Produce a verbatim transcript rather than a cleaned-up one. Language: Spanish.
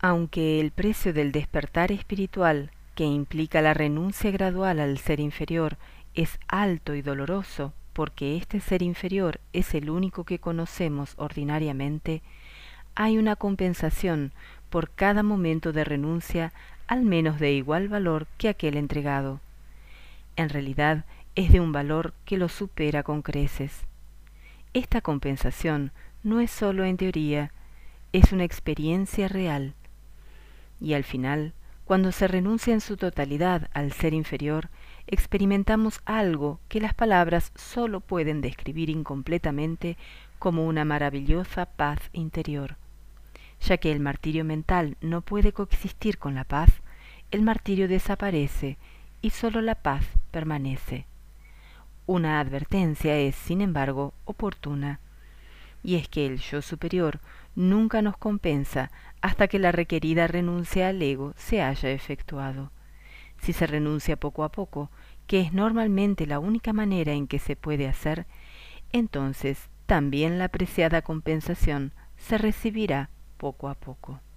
Aunque el precio del despertar espiritual, que implica la renuncia gradual al ser inferior, es alto y doloroso, porque este ser inferior es el único que conocemos ordinariamente, hay una compensación por cada momento de renuncia al menos de igual valor que aquel entregado. En realidad es de un valor que lo supera con creces. Esta compensación no es sólo en teoría, es una experiencia real. Y al final, cuando se renuncia en su totalidad al ser inferior, experimentamos algo que las palabras sólo pueden describir incompletamente como una maravillosa paz interior. Ya que el martirio mental no puede coexistir con la paz, el martirio desaparece y sólo la paz permanece. Una advertencia es, sin embargo, oportuna, y es que el yo superior nunca nos compensa hasta que la requerida renuncia al ego se haya efectuado. Si se renuncia poco a poco, que es normalmente la única manera en que se puede hacer, entonces también la preciada compensación se recibirá poco a poco.